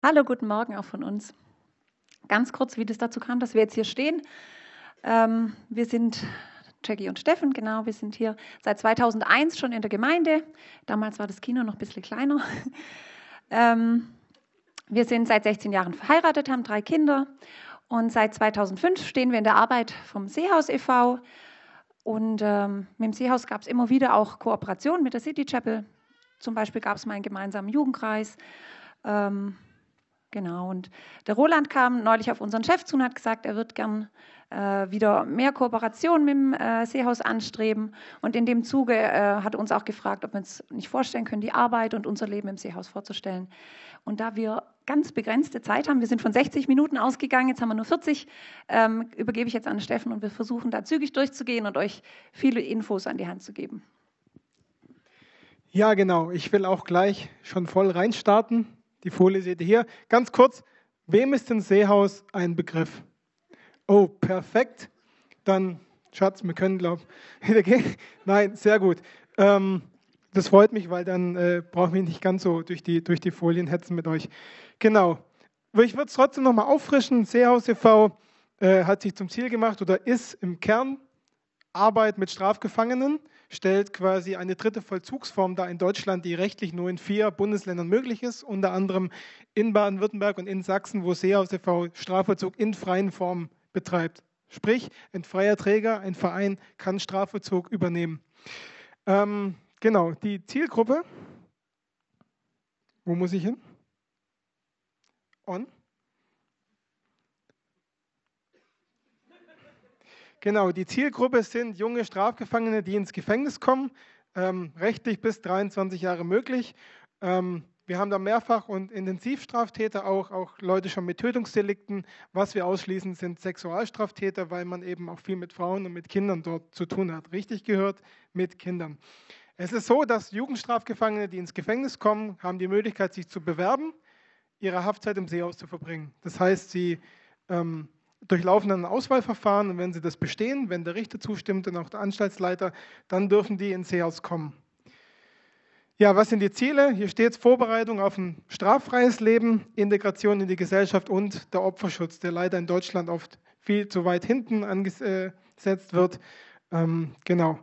Hallo, guten Morgen auch von uns. Ganz kurz, wie das dazu kam, dass wir jetzt hier stehen. Wir sind Jackie und Steffen, genau. Wir sind hier seit 2001 schon in der Gemeinde. Damals war das Kino noch ein bisschen kleiner. Wir sind seit 16 Jahren verheiratet, haben 3 Kinder. Und seit 2005 stehen wir in der Arbeit vom Seehaus e.V. Und mit dem Seehaus gab es immer wieder auch Kooperationen mit der City Chapel. Zum Beispiel gab es mal einen gemeinsamen Jugendkreis. Genau, und der Roland kam neulich auf unseren Chef zu und hat gesagt, er wird gern wieder mehr Kooperation mit dem Seehaus anstreben. Und in dem Zuge hat er uns auch gefragt, ob wir uns nicht vorstellen können, die Arbeit und unser Leben im Seehaus vorzustellen. Und da wir ganz begrenzte Zeit haben, wir sind von 60 Minuten ausgegangen, jetzt haben wir nur 40, übergebe ich jetzt an Steffen und wir versuchen da zügig durchzugehen und euch viele Infos an die Hand zu geben. Ja, genau. Ich will auch gleich schon voll reinstarten. Die Folie seht ihr hier. Ganz kurz, wem ist denn Seehaus ein Begriff? Oh, perfekt. Dann, Schatz, wir können, glaube ich, wieder gehen. Nein, sehr gut. Das freut mich, weil dann brauchen wir nicht ganz so durch die Folien hetzen mit euch. Genau. Ich würde es trotzdem nochmal auffrischen. Seehaus e.V. Hat sich zum Ziel gemacht oder ist im Kern Arbeit mit Strafgefangenen, stellt quasi eine dritte Vollzugsform dar in Deutschland, die rechtlich nur in 4 Bundesländern möglich ist, unter anderem in Baden-Württemberg und in Sachsen, wo Seehaus e.V. Strafvollzug in freien Formen betreibt. Sprich, ein freier Träger, ein Verein kann Strafvollzug übernehmen. Genau, die Zielgruppe, wo muss ich hin? On? Genau, die Zielgruppe sind junge Strafgefangene, die ins Gefängnis kommen, rechtlich bis 23 Jahre möglich. Wir haben da Mehrfach- und Intensivstraftäter, auch Leute schon mit Tötungsdelikten. Was wir ausschließen, sind Sexualstraftäter, weil man eben auch viel mit Frauen und mit Kindern dort zu tun hat. Richtig gehört, mit Kindern. Es ist so, dass Jugendstrafgefangene, die ins Gefängnis kommen, haben die Möglichkeit, sich zu bewerben, ihre Haftzeit im Seehaus zu verbringen. Das heißt, sie durchlaufen dann ein Auswahlverfahren und wenn sie das bestehen, wenn der Richter zustimmt und auch der Anstaltsleiter, dann dürfen die ins Seehaus kommen. Ja, was sind die Ziele? Hier steht Vorbereitung auf ein straffreies Leben, Integration in die Gesellschaft und der Opferschutz, der leider in Deutschland oft viel zu weit hinten angesetzt wird. Genau.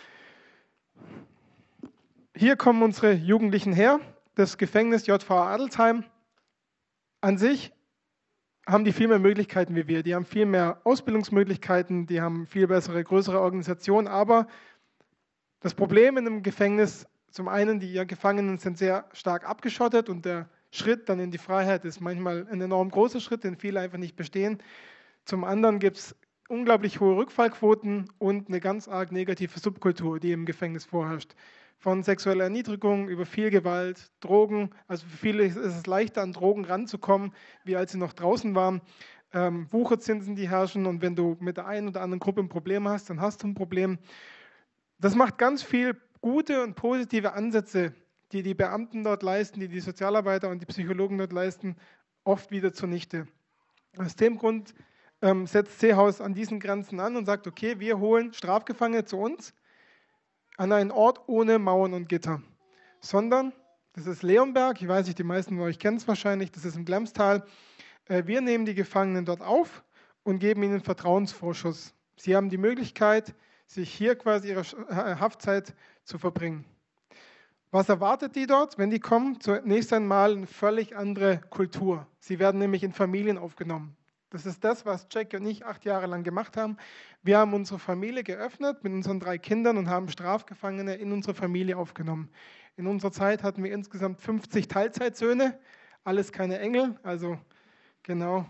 Hier kommen unsere Jugendlichen her. Das Gefängnis JVA Adelsheim an sich haben die viel mehr Möglichkeiten wie wir. Die haben viel mehr Ausbildungsmöglichkeiten, die haben viel bessere, größere Organisationen. Aber das Problem in einem Gefängnis, zum einen, die Gefangenen sind sehr stark abgeschottet und der Schritt dann in die Freiheit ist manchmal ein enorm großer Schritt, den viele einfach nicht bestehen. Zum anderen gibt es unglaublich hohe Rückfallquoten und eine ganz arg negative Subkultur, die im Gefängnis vorherrscht. Von sexueller Erniedrigung über viel Gewalt, Drogen. Also für viele ist es leichter, an Drogen ranzukommen, wie als sie noch draußen waren. Wucherzinsen, die herrschen. Und wenn du mit der einen oder anderen Gruppe ein Problem hast, dann hast du ein Problem. Das macht ganz viel gute und positive Ansätze, die die Beamten dort leisten, die die Sozialarbeiter und die Psychologen dort leisten, oft wieder zunichte. Aus dem Grund setzt Seehaus an diesen Grenzen an und sagt, okay, wir holen Strafgefangene zu uns an einen Ort ohne Mauern und Gitter, sondern, das ist Leonberg, ich weiß nicht, die meisten von euch kennen es wahrscheinlich, das ist im Glemstal. Wir nehmen die Gefangenen dort auf und geben ihnen Vertrauensvorschuss. Sie haben die Möglichkeit, sich hier quasi ihre Haftzeit zu verbringen. Was erwartet die dort, wenn die kommen? Zunächst einmal eine völlig andere Kultur. Sie werden nämlich in Familien aufgenommen. Das ist das, was Jackie und ich 8 Jahre lang gemacht haben. Wir haben unsere Familie geöffnet mit unseren 3 Kindern und haben Strafgefangene in unsere Familie aufgenommen. In unserer Zeit hatten wir insgesamt 50 Teilzeitsöhne, alles keine Engel, also genau,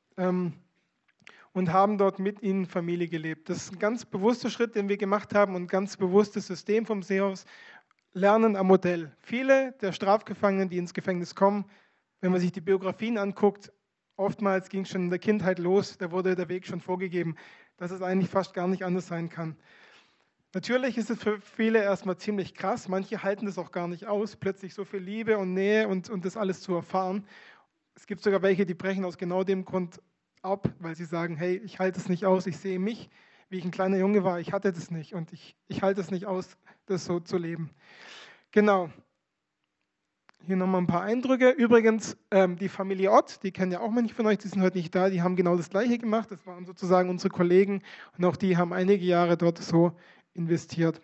und haben dort mit ihnen Familie gelebt. Das ist ein ganz bewusster Schritt, den wir gemacht haben und ein ganz bewusstes System vom Seehaus. Lernen am Modell. Viele der Strafgefangenen, die ins Gefängnis kommen, wenn man sich die Biografien anguckt, oftmals ging es schon in der Kindheit los, da wurde der Weg schon vorgegeben, dass es eigentlich fast gar nicht anders sein kann. Natürlich ist es für viele erstmal ziemlich krass, manche halten das auch gar nicht aus, plötzlich so viel Liebe und Nähe und das alles zu erfahren. Es gibt sogar welche, die brechen aus genau dem Grund ab, weil sie sagen, hey, ich halte es nicht aus, ich sehe mich, wie ich ein kleiner Junge war, ich hatte das nicht und ich halte es nicht aus, das so zu leben. Genau. Hier nochmal ein paar Eindrücke. Übrigens, die Familie Ott, die kennen ja auch manche von euch, die sind heute nicht da, die haben genau das Gleiche gemacht. Das waren sozusagen unsere Kollegen und auch die haben einige Jahre dort so investiert.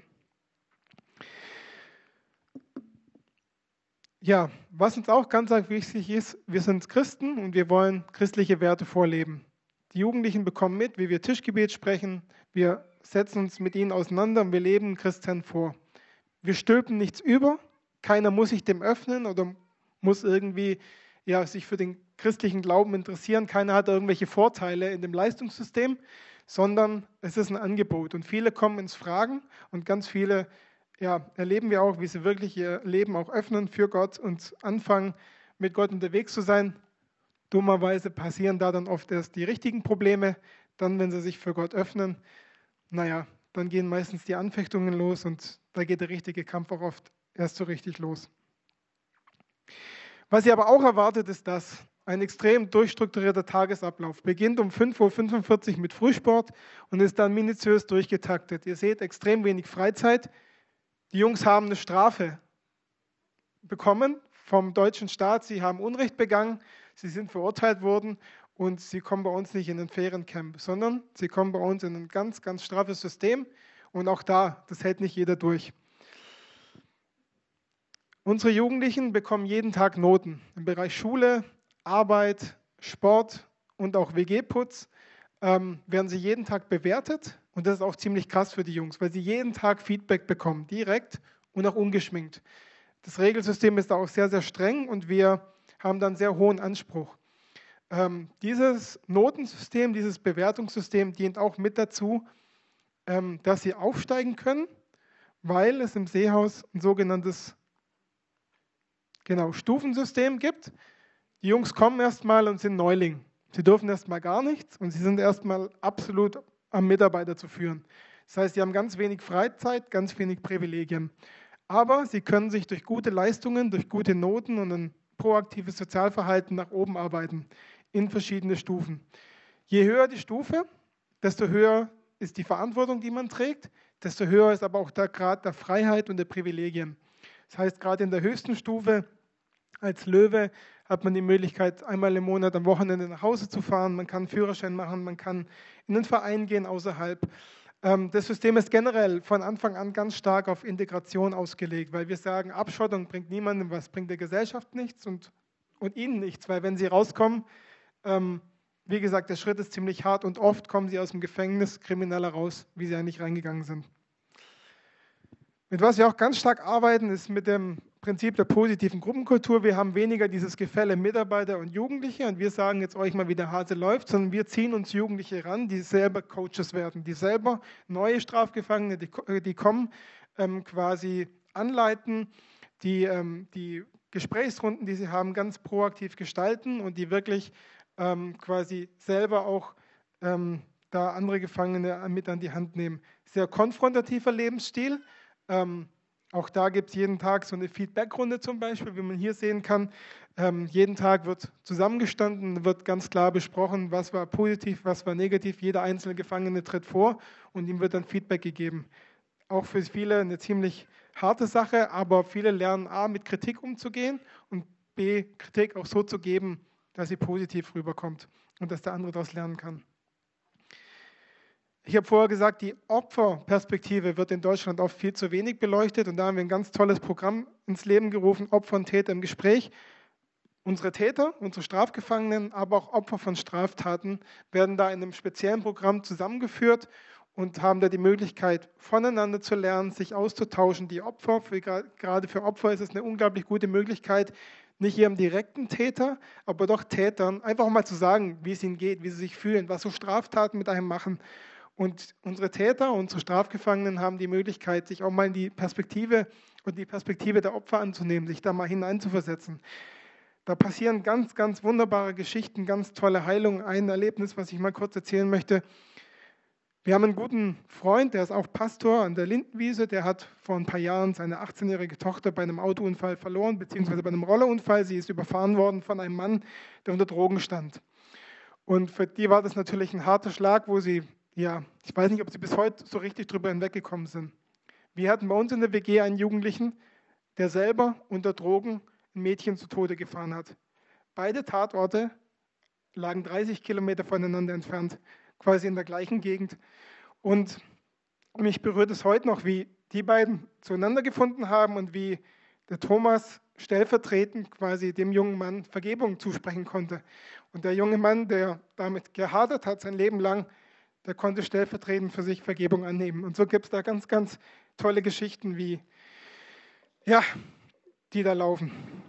Ja, was uns auch ganz wichtig ist, wir sind Christen und wir wollen christliche Werte vorleben. Die Jugendlichen bekommen mit, wie wir Tischgebet sprechen, wir setzen uns mit ihnen auseinander und wir leben Christen vor. Wir stülpen nichts über, keiner muss sich dem öffnen oder muss irgendwie sich für den christlichen Glauben interessieren, keiner hat irgendwelche Vorteile in dem Leistungssystem, sondern es ist ein Angebot und viele kommen ins Fragen und ganz viele erleben wir auch, wie sie wirklich ihr Leben auch öffnen für Gott und anfangen, mit Gott unterwegs zu sein. Dummerweise passieren da dann oft erst die richtigen Probleme. Dann, wenn sie sich für Gott öffnen, dann gehen meistens die Anfechtungen los und da geht der richtige Kampf auch oft erst so richtig los. Was ihr aber auch erwartet, ist das. Ein extrem durchstrukturierter Tagesablauf. Beginnt um 5:45 Uhr mit Frühsport und ist dann minutiös durchgetaktet. Ihr seht extrem wenig Freizeit. Die Jungs haben eine Strafe bekommen vom deutschen Staat. Sie haben Unrecht begangen, sie sind verurteilt worden und sie kommen bei uns nicht in ein Feriencamp, sondern sie kommen bei uns in ein ganz, ganz straffes System und auch das hält nicht jeder durch. Unsere Jugendlichen bekommen jeden Tag Noten im Bereich Schule, Arbeit, Sport und auch WG-Putz. Werden sie jeden Tag bewertet und das ist auch ziemlich krass für die Jungs, weil sie jeden Tag Feedback bekommen, direkt und auch ungeschminkt. Das Regelsystem ist da auch sehr, sehr streng und wir haben dann sehr hohen Anspruch. Dieses Notensystem, dieses Bewertungssystem dient auch mit dazu, dass sie aufsteigen können, weil es im Seehaus ein sogenanntes Stufensystem gibt. Die Jungs kommen erstmal und sind Neuling. Sie dürfen erstmal gar nichts und sie sind erstmal absolut am Mitarbeiter zu führen. Das heißt, sie haben ganz wenig Freizeit, ganz wenig Privilegien. Aber sie können sich durch gute Leistungen, durch gute Noten und ein proaktives Sozialverhalten nach oben arbeiten in verschiedene Stufen. Je höher die Stufe, desto höher ist die Verantwortung, die man trägt, desto höher ist aber auch der Grad der Freiheit und der Privilegien. Das heißt, gerade in der höchsten Stufe als Löwe hat man die Möglichkeit, einmal im Monat am Wochenende nach Hause zu fahren. Man kann einen Führerschein machen, man kann in einen Verein gehen außerhalb. Das System ist generell von Anfang an ganz stark auf Integration ausgelegt, weil wir sagen, Abschottung bringt niemandem was, bringt der Gesellschaft nichts und ihnen nichts, weil wenn sie rauskommen, wie gesagt, der Schritt ist ziemlich hart und oft kommen sie aus dem Gefängnis krimineller raus, wie sie eigentlich reingegangen sind. Mit was wir auch ganz stark arbeiten, ist mit dem Prinzip der positiven Gruppenkultur. Wir haben weniger dieses Gefälle Mitarbeiter und Jugendliche und wir sagen jetzt euch mal, wie der Hase läuft, sondern wir ziehen uns Jugendliche ran, die selber Coaches werden, die selber neue Strafgefangene, die kommen, quasi anleiten, die Gesprächsrunden, die sie haben, ganz proaktiv gestalten und die wirklich quasi selber auch da andere Gefangene mit an die Hand nehmen. Sehr konfrontativer Lebensstil. Auch da gibt es jeden Tag so eine Feedbackrunde zum Beispiel, wie man hier sehen kann. Jeden Tag wird zusammengestanden, wird ganz klar besprochen, was war positiv, was war negativ. Jeder einzelne Gefangene tritt vor und ihm wird dann Feedback gegeben. Auch für viele eine ziemlich harte Sache, aber viele lernen A, mit Kritik umzugehen und B, Kritik auch so zu geben, dass sie positiv rüberkommt und dass der andere daraus lernen kann. Ich habe vorher gesagt, die Opferperspektive wird in Deutschland oft viel zu wenig beleuchtet und da haben wir ein ganz tolles Programm ins Leben gerufen, Opfer und Täter im Gespräch. Unsere Täter, unsere Strafgefangenen, aber auch Opfer von Straftaten werden da in einem speziellen Programm zusammengeführt und haben da die Möglichkeit, voneinander zu lernen, sich auszutauschen. Die Opfer, gerade für Opfer ist es eine unglaublich gute Möglichkeit, nicht ihrem direkten Täter, aber doch Tätern, einfach mal zu sagen, wie es ihnen geht, wie sie sich fühlen, was so Straftaten mit einem machen. Und unsere Täter, unsere Strafgefangenen haben die Möglichkeit, sich auch mal in die Perspektive der Opfer anzunehmen, sich da mal hineinzuversetzen. Da passieren ganz, ganz wunderbare Geschichten, ganz tolle Heilungen. Ein Erlebnis, was ich mal kurz erzählen möchte. Wir haben einen guten Freund, der ist auch Pastor an der Lindenwiese. Der hat vor ein paar Jahren seine 18-jährige Tochter bei einem Autounfall verloren, beziehungsweise bei einem Rollerunfall. Sie ist überfahren worden von einem Mann, der unter Drogen stand. Und für die war das natürlich ein harter Schlag, wo sie, ich weiß nicht, ob sie bis heute so richtig drüber hinweggekommen sind. Wir hatten bei uns in der WG einen Jugendlichen, der selber unter Drogen ein Mädchen zu Tode gefahren hat. Beide Tatorte lagen 30 Kilometer voneinander entfernt, quasi in der gleichen Gegend. Und mich berührt es heute noch, wie die beiden zueinander gefunden haben und wie der Thomas stellvertretend quasi dem jungen Mann Vergebung zusprechen konnte. Und der junge Mann, der damit gehadert hat sein Leben lang, der konnte stellvertretend für sich Vergebung annehmen. Und so gibt es da ganz, ganz tolle Geschichten, wie, ja, die da laufen.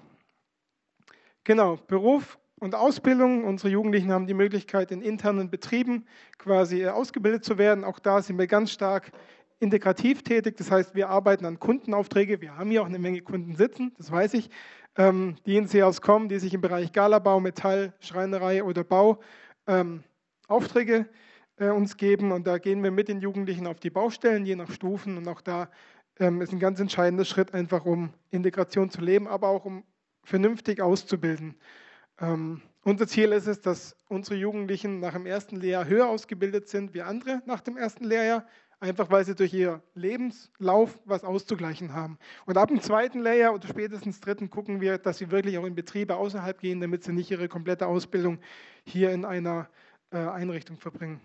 Genau, Beruf und Ausbildung. Unsere Jugendlichen haben die Möglichkeit, in internen Betrieben quasi ausgebildet zu werden. Auch da sind wir ganz stark integrativ tätig. Das heißt, wir arbeiten an Kundenaufträge. Wir haben hier auch eine Menge Kunden sitzen, das weiß ich, die ins Seehaus kommen, die sich im Bereich Galabau, Metall, Schreinerei oder Bau Aufträge uns geben. Und da gehen wir mit den Jugendlichen auf die Baustellen, je nach Stufen. Und auch da ist ein ganz entscheidender Schritt, einfach um Integration zu leben, aber auch um vernünftig auszubilden. Unser Ziel ist es, dass unsere Jugendlichen nach dem ersten Lehrjahr höher ausgebildet sind wie andere nach dem ersten Lehrjahr, einfach weil sie durch ihr Lebenslauf was auszugleichen haben. Und ab dem zweiten Lehrjahr oder spätestens dritten gucken wir, dass sie wirklich auch in Betriebe außerhalb gehen, damit sie nicht ihre komplette Ausbildung hier in einer Einrichtung verbringen.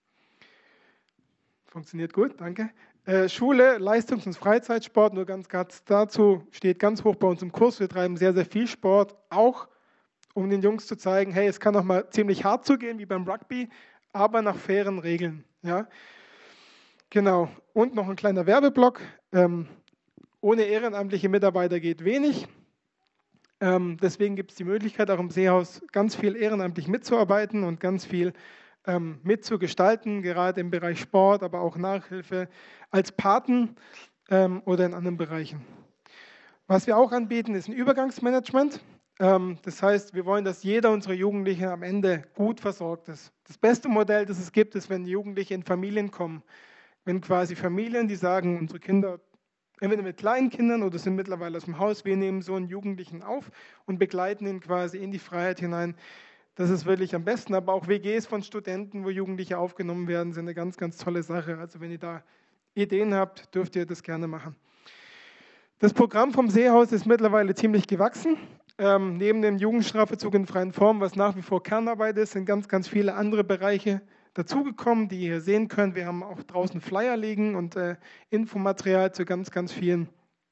Funktioniert gut, danke. Schule, Leistungs- und Freizeitsport, nur ganz kurz dazu, steht ganz hoch bei uns im Kurs. Wir treiben sehr, sehr viel Sport, auch um den Jungs zu zeigen, hey, es kann auch mal ziemlich hart zugehen, wie beim Rugby, aber nach fairen Regeln. Ja? Genau. Und noch ein kleiner Werbeblock. Ohne ehrenamtliche Mitarbeiter geht wenig. Deswegen gibt es die Möglichkeit, auch im Seehaus ganz viel ehrenamtlich mitzuarbeiten und ganz viel mitzugestalten, gerade im Bereich Sport, aber auch Nachhilfe als Paten oder in anderen Bereichen. Was wir auch anbieten, ist ein Übergangsmanagement. Das heißt, wir wollen, dass jeder unserer Jugendlichen am Ende gut versorgt ist. Das beste Modell, das es gibt, ist, wenn Jugendliche in Familien kommen. Wenn quasi Familien, die sagen, unsere Kinder, entweder mit kleinen Kindern oder sind mittlerweile aus dem Haus, wir nehmen so einen Jugendlichen auf und begleiten ihn quasi in die Freiheit hinein. Das ist wirklich am besten. Aber auch WGs von Studenten, wo Jugendliche aufgenommen werden, sind eine ganz, ganz tolle Sache. Also wenn ihr da Ideen habt, dürft ihr das gerne machen. Das Programm vom Seehaus ist mittlerweile ziemlich gewachsen. Neben dem Jugendstrafvollzug in freien Form, was nach wie vor Kernarbeit ist, sind ganz, ganz viele andere Bereiche dazugekommen, die ihr hier sehen könnt. Wir haben auch draußen Flyer liegen und Infomaterial zu ganz, ganz vielen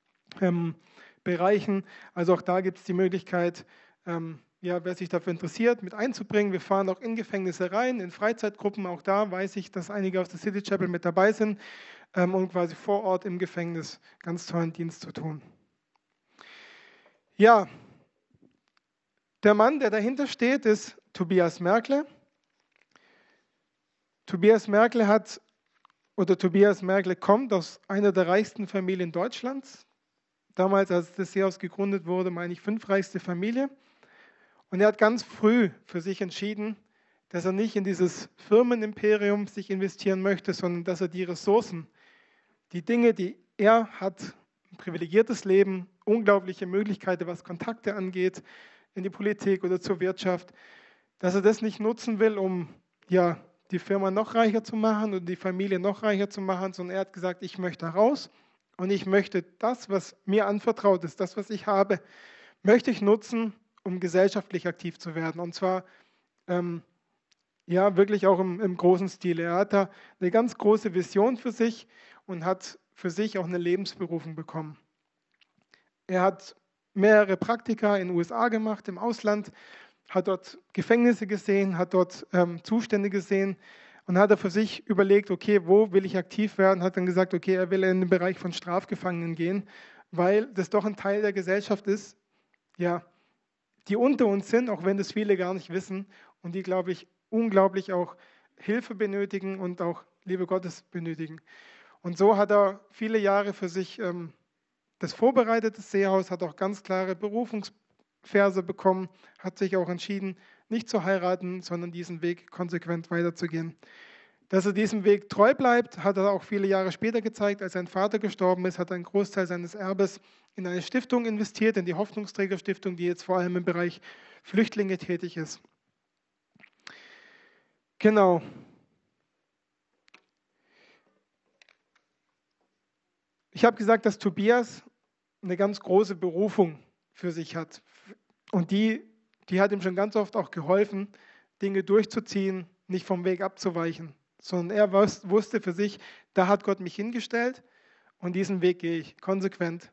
Bereichen. Also auch da gibt es die Möglichkeit, wer sich dafür interessiert, mit einzubringen. Wir fahren auch in Gefängnisse rein, in Freizeitgruppen. Auch da weiß ich, dass einige aus der City Chapel mit dabei sind, um quasi vor Ort im Gefängnis ganz tollen Dienst zu tun. Ja, der Mann, der dahinter steht, ist Tobias Merkle. Tobias Merkle kommt aus einer der reichsten Familien Deutschlands. Damals, als das Seehaus gegründet wurde, meine ich, 5. reichste Familie. Und er hat ganz früh für sich entschieden, dass er nicht in dieses Firmenimperium sich investieren möchte, sondern dass er die Ressourcen, die Dinge, die er hat, ein privilegiertes Leben, unglaubliche Möglichkeiten, was Kontakte angeht, in die Politik oder zur Wirtschaft, dass er das nicht nutzen will, um die Firma noch reicher zu machen oder die Familie noch reicher zu machen, sondern er hat gesagt, ich möchte raus und ich möchte das, was mir anvertraut ist, das, was ich habe, möchte ich nutzen, um gesellschaftlich aktiv zu werden. Und zwar wirklich auch im großen Stil. Er hat da eine ganz große Vision für sich und hat für sich auch eine Lebensberufung bekommen. Er hat mehrere Praktika in den USA gemacht, im Ausland, hat dort Gefängnisse gesehen, hat dort Zustände gesehen und hat er für sich überlegt, okay, wo will ich aktiv werden? Hat dann gesagt, okay, er will in den Bereich von Strafgefangenen gehen, weil das doch ein Teil der Gesellschaft ist, die unter uns sind, auch wenn das viele gar nicht wissen und die, glaube ich, unglaublich auch Hilfe benötigen und auch Liebe Gottes benötigen. Und so hat er viele Jahre für sich das vorbereitet, das Seehaus, hat auch ganz klare Berufungsverse bekommen, hat sich auch entschieden, nicht zu heiraten, sondern diesen Weg konsequent weiterzugehen. Dass er diesem Weg treu bleibt, hat er auch viele Jahre später gezeigt. Als sein Vater gestorben ist, hat er einen Großteil seines Erbes in eine Stiftung investiert, in die Hoffnungsträgerstiftung, die jetzt vor allem im Bereich Flüchtlinge tätig ist. Genau. Ich habe gesagt, dass Tobias eine ganz große Berufung für sich hat. Und die hat ihm schon ganz oft auch geholfen, Dinge durchzuziehen, nicht vom Weg abzuweichen, sondern er wusste für sich, da hat Gott mich hingestellt und diesen Weg gehe ich konsequent.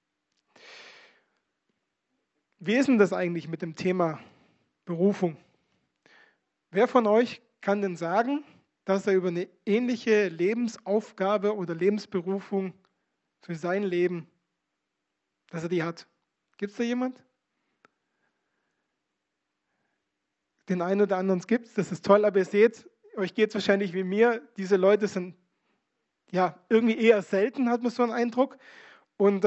Wie ist denn das eigentlich mit dem Thema Berufung? Wer von euch kann denn sagen, dass er über eine ähnliche Lebensaufgabe oder Lebensberufung für sein Leben, dass er die hat? Gibt es da jemand? Den einen oder anderen gibt es, das ist toll, aber ihr seht, euch geht es wahrscheinlich wie mir, diese Leute sind ja irgendwie eher selten, hat man so einen Eindruck. Und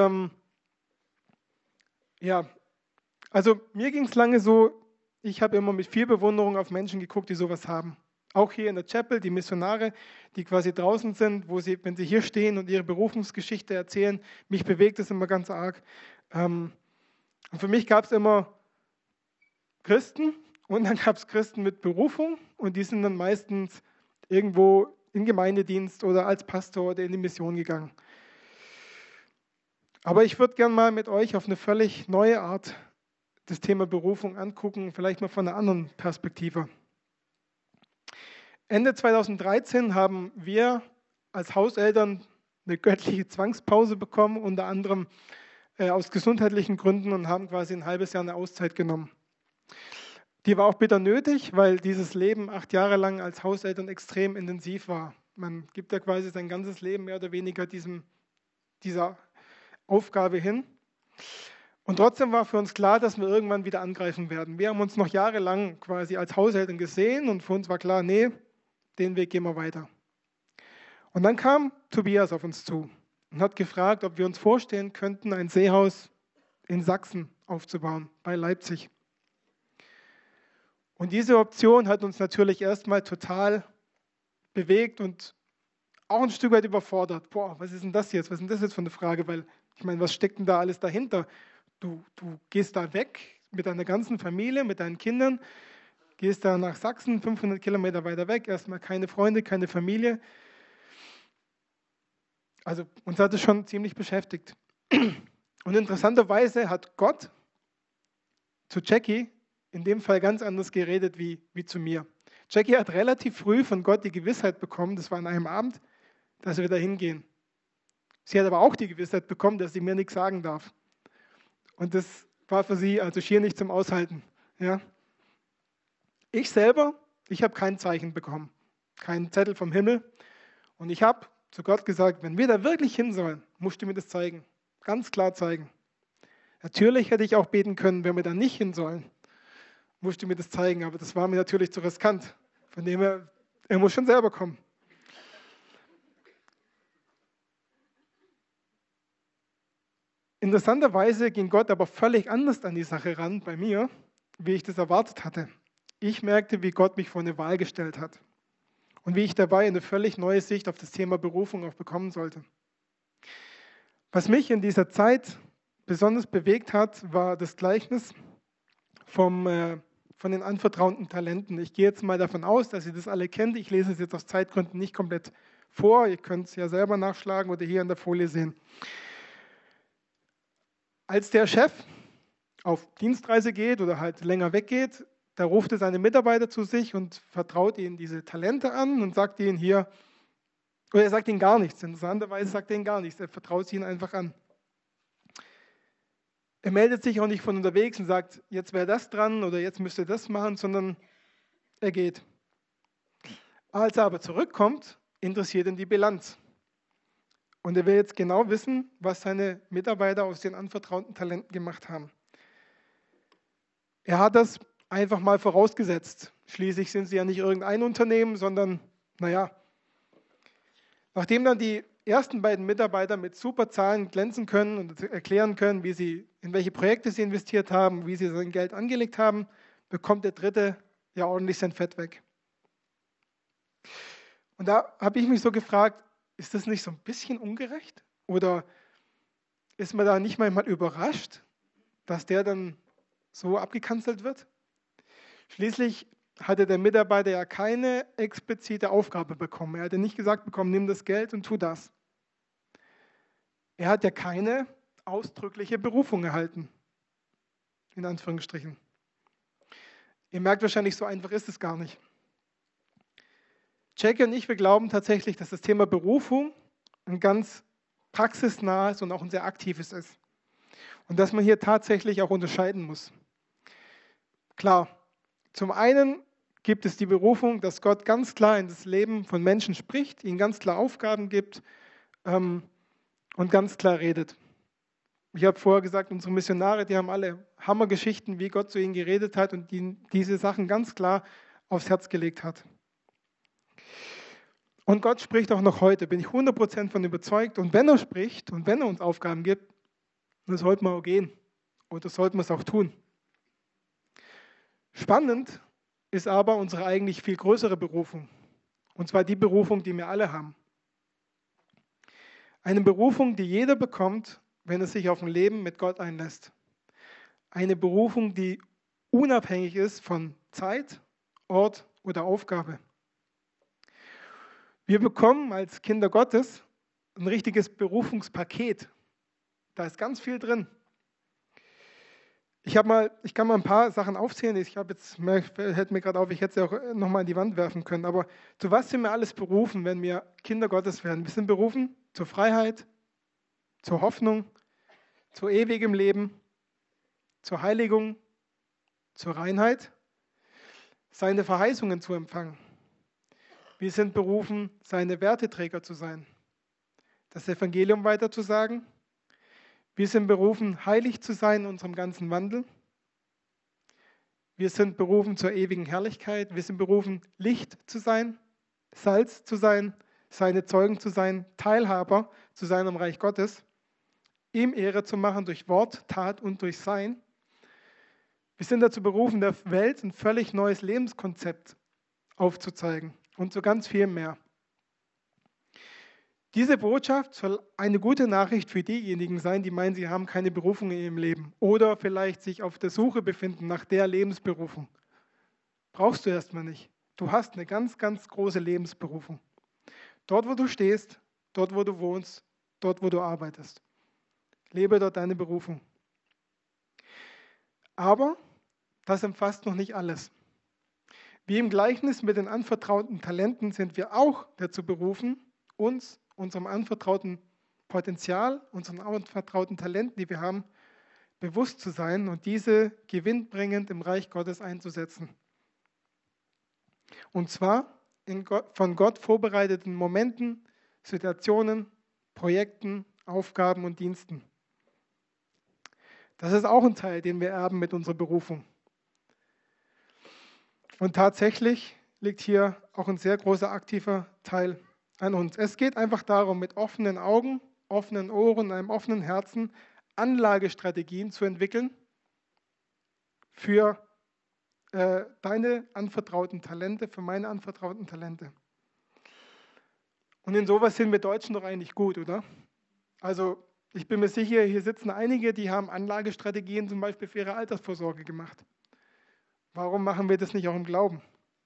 also mir ging es lange so, ich habe immer mit viel Bewunderung auf Menschen geguckt, die sowas haben. Auch hier in der Chapel, die Missionare, die quasi draußen sind, wenn sie hier stehen und ihre Berufungsgeschichte erzählen, mich bewegt das immer ganz arg. Und für mich gab es immer Christen und dann gab es Christen mit Berufung und die sind dann meistens irgendwo in Gemeindedienst oder als Pastor oder in die Mission gegangen. Aber ich würde gerne mal mit euch auf eine völlig neue Art das Thema Berufung angucken, vielleicht mal von einer anderen Perspektive. Ende 2013 haben wir als Hauseltern eine göttliche Zwangspause bekommen, unter anderem aus gesundheitlichen Gründen und haben quasi ein halbes Jahr eine Auszeit genommen. Die war auch bitter nötig, weil dieses Leben 8 Jahre lang als Hauseltern extrem intensiv war. Man gibt ja quasi sein ganzes Leben mehr oder weniger dieser Aufgabe hin. Und trotzdem war für uns klar, dass wir irgendwann wieder angreifen werden. Wir haben uns noch jahrelang quasi als Hauseltern gesehen und für uns war klar, nee, den Weg gehen wir weiter. Und dann kam Tobias auf uns zu und hat gefragt, ob wir uns vorstellen könnten, ein Seehaus in Sachsen aufzubauen, bei Leipzig. Und diese Option hat uns natürlich erstmal total bewegt und auch ein Stück weit überfordert. Boah, was ist denn das jetzt? Was ist denn das jetzt für eine Frage? Weil, ich meine, was steckt denn da alles dahinter? Du gehst da weg mit deiner ganzen Familie, mit deinen Kindern, gehst da nach Sachsen, 500 Kilometer weiter weg, erstmal keine Freunde, keine Familie. Also uns hat es schon ziemlich beschäftigt. Und interessanterweise hat Gott zu Jackie in dem Fall ganz anders geredet wie zu mir. Jackie hat relativ früh von Gott die Gewissheit bekommen, das war an einem Abend, dass wir da hingehen. Sie hat aber auch die Gewissheit bekommen, dass sie mir nichts sagen darf. Und das war für sie also schier nicht zum Aushalten. Ja. Ich selber, ich habe kein Zeichen bekommen, keinen Zettel vom Himmel. Und ich habe zu Gott gesagt, wenn wir da wirklich hin sollen, musst du mir das zeigen. Ganz klar zeigen. Natürlich hätte ich auch beten können, wenn wir da nicht hin sollen, musst du mir das zeigen. Aber das war mir natürlich zu riskant. Von dem her, er muss schon selber kommen. Interessanterweise ging Gott aber völlig anders an die Sache ran bei mir, wie ich das erwartet hatte. Ich merkte, wie Gott mich vor eine Wahl gestellt hat und wie ich dabei eine völlig neue Sicht auf das Thema Berufung auch bekommen sollte. Was mich in dieser Zeit besonders bewegt hat, war das Gleichnis von den anvertrauten Talenten. Ich gehe jetzt mal davon aus, dass ihr das alle kennt. Ich lese es jetzt aus Zeitgründen nicht komplett vor. Ihr könnt es ja selber nachschlagen oder hier an der Folie sehen. Als der Chef auf Dienstreise geht oder halt länger weggeht, da ruft er seine Mitarbeiter zu sich und vertraut ihnen diese Talente an und sagt ihnen hier, oder er sagt ihnen gar nichts. Interessanterweise sagt er ihnen gar nichts, er vertraut sie ihnen einfach an. Er meldet sich auch nicht von unterwegs und sagt, jetzt wäre das dran oder jetzt müsst ihr das machen, sondern er geht. Als er aber zurückkommt, interessiert ihn die Bilanz. Und er will jetzt genau wissen, was seine Mitarbeiter aus den anvertrauten Talenten gemacht haben. Er hat das einfach mal vorausgesetzt. Schließlich sind sie ja nicht irgendein Unternehmen, sondern, nachdem dann die ersten beiden Mitarbeiter mit super Zahlen glänzen können und erklären können, in welche Projekte sie investiert haben, wie sie sein Geld angelegt haben, bekommt der dritte ja ordentlich sein Fett weg. Und da habe ich mich so gefragt, ist das nicht so ein bisschen ungerecht? Oder ist man da nicht manchmal überrascht, dass der dann so abgekanzelt wird? Schließlich hatte der Mitarbeiter ja keine explizite Aufgabe bekommen. Er hatte nicht gesagt bekommen, nimm das Geld und tu das. Er hat ja keine ausdrückliche Berufung erhalten. in Anführungsstrichen. Ihr merkt wahrscheinlich, so einfach ist es gar nicht. Jackie und ich, wir glauben tatsächlich, dass das Thema Berufung ein ganz praxisnahes und auch ein sehr aktives ist. Und dass man hier tatsächlich auch unterscheiden muss. Klar, zum einen gibt es die Berufung, dass Gott ganz klar in das Leben von Menschen spricht, ihnen ganz klar Aufgaben gibt und ganz klar redet. Ich habe vorher gesagt, unsere Missionare, die haben alle Hammergeschichten, wie Gott zu ihnen geredet hat und diese Sachen ganz klar aufs Herz gelegt hat. Und Gott spricht auch noch heute, bin ich 100% von überzeugt. Und wenn er spricht und wenn er uns Aufgaben gibt, dann sollten wir auch gehen. Oder sollten wir es auch tun. Spannend ist aber unsere eigentlich viel größere Berufung. Und zwar die Berufung, die wir alle haben. Eine Berufung, die jeder bekommt, wenn er sich auf ein Leben mit Gott einlässt. Eine Berufung, die unabhängig ist von Zeit, Ort oder Aufgabe. Wir bekommen als Kinder Gottes ein richtiges Berufungspaket. Da ist ganz viel drin. Ich kann mal ein paar Sachen aufzählen. Hält mir gerade auf, ich hätte sie auch nochmal an die Wand werfen können. Aber zu was sind wir alles berufen, wenn wir Kinder Gottes werden? Wir sind berufen zur Freiheit, zur Hoffnung, zu ewigem Leben, zur Heiligung, zur Reinheit, seine Verheißungen zu empfangen. Wir sind berufen, seine Werteträger zu sein, das Evangelium weiterzusagen. Wir sind berufen, heilig zu sein in unserem ganzen Wandel. Wir sind berufen zur ewigen Herrlichkeit. Wir sind berufen, Licht zu sein, Salz zu sein, seine Zeugen zu sein, Teilhaber zu sein am Reich Gottes, ihm Ehre zu machen durch Wort, Tat und durch Sein. Wir sind dazu berufen, der Welt ein völlig neues Lebenskonzept aufzuzeigen und so ganz viel mehr. Diese Botschaft soll eine gute Nachricht für diejenigen sein, die meinen, sie haben keine Berufung in ihrem Leben oder vielleicht sich auf der Suche befinden nach der Lebensberufung. Brauchst du erstmal nicht. Du hast eine ganz, ganz große Lebensberufung. Dort, wo du stehst, dort, wo du wohnst, dort, wo du arbeitest. Lebe dort deine Berufung. Aber das umfasst noch nicht alles. Wie im Gleichnis mit den anvertrauten Talenten sind wir auch dazu berufen, uns, unserem anvertrauten Potenzial, unseren anvertrauten Talenten, die wir haben, bewusst zu sein und diese gewinnbringend im Reich Gottes einzusetzen. Und zwar in von Gott vorbereiteten Momenten, Situationen, Projekten, Aufgaben und Diensten. Das ist auch ein Teil, den wir erben mit unserer Berufung. Und tatsächlich liegt hier auch ein sehr großer aktiver Teil an uns. Es geht einfach darum, mit offenen Augen, offenen Ohren, einem offenen Herzen Anlagestrategien zu entwickeln für deine anvertrauten Talente, für meine anvertrauten Talente. Und in sowas sind wir Deutschen doch eigentlich gut, oder? Also ich bin mir sicher, hier sitzen einige, die haben Anlagestrategien zum Beispiel für ihre Altersvorsorge gemacht. Warum machen wir das nicht auch im Glauben?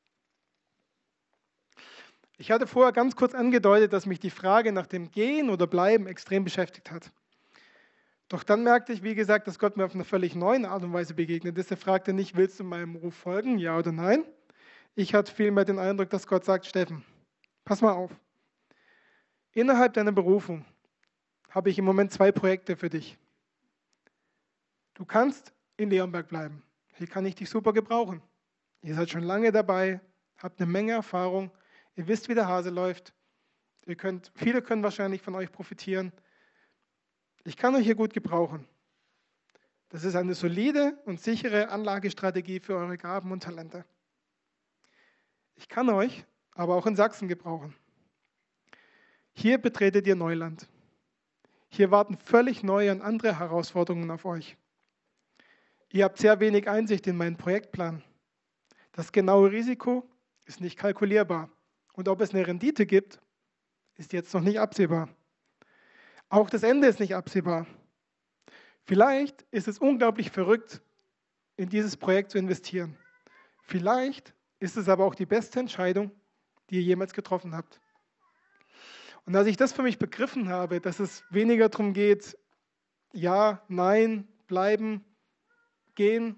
Ich hatte vorher ganz kurz angedeutet, dass mich die Frage nach dem Gehen oder Bleiben extrem beschäftigt hat. Doch dann merkte ich, wie gesagt, dass Gott mir auf eine völlig neue Art und Weise begegnet ist. Er fragte nicht, willst du meinem Ruf folgen, ja oder nein? Ich hatte vielmehr den Eindruck, dass Gott sagt, Steffen, pass mal auf. Innerhalb deiner Berufung habe ich im Moment 2 Projekte für dich. Du kannst in Leonberg bleiben. Hier kann ich dich super gebrauchen. Ihr seid schon lange dabei, habt eine Menge Erfahrung, ihr wisst, wie der Hase läuft. Viele können wahrscheinlich von euch profitieren. Ich kann euch hier gut gebrauchen. Das ist eine solide und sichere Anlagestrategie für eure Gaben und Talente. Ich kann euch aber auch in Sachsen gebrauchen. Hier betretet ihr Neuland. Hier warten völlig neue und andere Herausforderungen auf euch. Ihr habt sehr wenig Einsicht in meinen Projektplan. Das genaue Risiko ist nicht kalkulierbar. Und ob es eine Rendite gibt, ist jetzt noch nicht absehbar. Auch das Ende ist nicht absehbar. Vielleicht ist es unglaublich verrückt, in dieses Projekt zu investieren. Vielleicht ist es aber auch die beste Entscheidung, die ihr jemals getroffen habt. Und als ich das für mich begriffen habe, dass es weniger darum geht, ja, nein, bleiben, gehen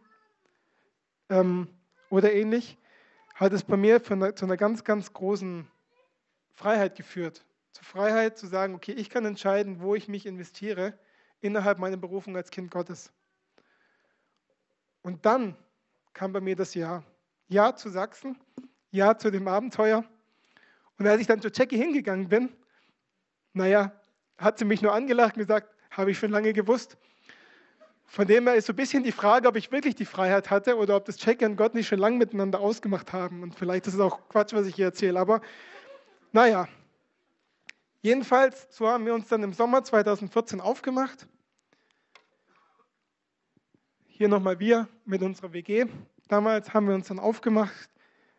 oder ähnlich, hat es bei mir zu einer ganz, ganz großen Freiheit geführt. Zur Freiheit zu sagen, okay, ich kann entscheiden, wo ich mich investiere innerhalb meiner Berufung als Kind Gottes. Und dann kam bei mir das Ja. Ja zu Sachsen, Ja zu dem Abenteuer. Und als ich dann zu Jackie hingegangen bin, hat sie mich nur angelacht und gesagt, habe ich schon lange gewusst. Von dem her ist so ein bisschen die Frage, ob ich wirklich die Freiheit hatte oder ob das Jackie und Gott nicht schon lange miteinander ausgemacht haben. Und vielleicht ist es auch Quatsch, was ich hier erzähle. Aber jedenfalls, so haben wir uns dann im Sommer 2014 aufgemacht. Hier nochmal wir mit unserer WG. Damals haben wir uns dann aufgemacht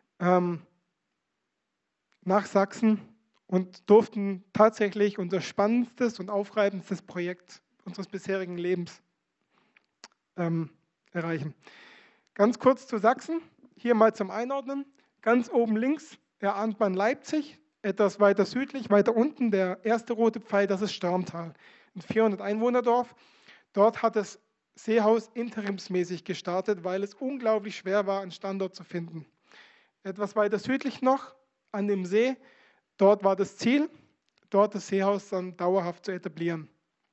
nach Sachsen und durften tatsächlich unser spannendstes und aufreibendstes Projekt unseres bisherigen Lebens erreichen. Ganz kurz zu Sachsen, hier mal zum Einordnen. Ganz oben links erahnt man Leipzig, etwas weiter südlich, weiter unten der erste rote Pfeil, das ist Störmtal, ein 400-Einwohner-Dorf. Dort hat das Seehaus interimsmäßig gestartet, weil es unglaublich schwer war, einen Standort zu finden. Etwas weiter südlich noch, an dem See, dort war das Ziel, dort das Seehaus dann dauerhaft zu etablieren.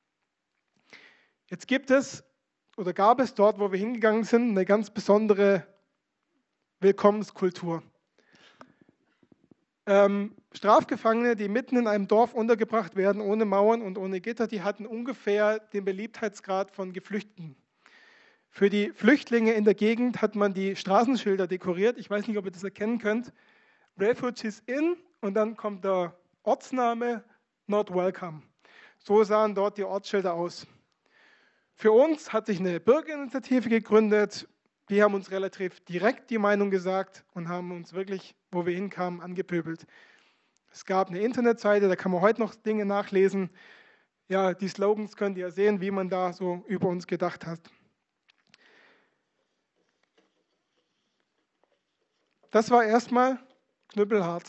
Jetzt gab es dort, wo wir hingegangen sind, eine ganz besondere Willkommenskultur. Strafgefangene, die mitten in einem Dorf untergebracht werden, ohne Mauern und ohne Gitter, die hatten ungefähr den Beliebtheitsgrad von Geflüchteten. Für die Flüchtlinge in der Gegend hat man die Straßenschilder dekoriert. Ich weiß nicht, ob ihr das erkennen könnt. Refugees in und dann kommt der Ortsname Not Welcome. So sahen dort die Ortsschilder aus. Für uns hat sich eine Bürgerinitiative gegründet. Wir haben uns relativ direkt die Meinung gesagt und haben uns wirklich, wo wir hinkamen, angepöbelt. Es gab eine Internetseite, da kann man heute noch Dinge nachlesen. Ja, die Slogans könnt ihr sehen, wie man da so über uns gedacht hat. Das war erstmal knüppelhart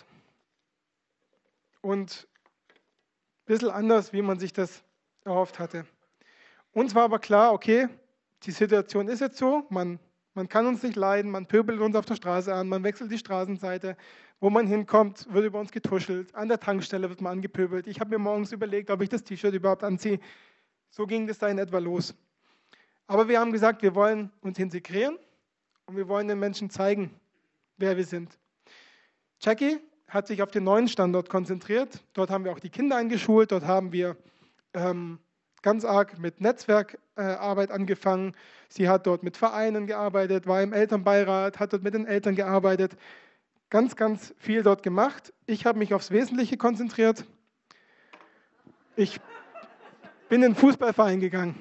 und ein bisschen anders, wie man sich das erhofft hatte. Uns war aber klar, okay, die Situation ist jetzt so, man kann uns nicht leiden, man pöbelt uns auf der Straße an, man wechselt die Straßenseite, wo man hinkommt, wird über uns getuschelt, an der Tankstelle wird man angepöbelt. Ich habe mir morgens überlegt, ob ich das T-Shirt überhaupt anziehe. So ging das da in etwa los. Aber wir haben gesagt, wir wollen uns integrieren und wir wollen den Menschen zeigen, wer wir sind. Jackie hat sich auf den neuen Standort konzentriert. Dort haben wir auch die Kinder eingeschult, dort haben wir ganz arg mit Netzwerkarbeit angefangen. Sie hat dort mit Vereinen gearbeitet, war im Elternbeirat, hat dort mit den Eltern gearbeitet. Ganz, ganz viel dort gemacht. Ich habe mich aufs Wesentliche konzentriert. Ich bin in den Fußballverein gegangen.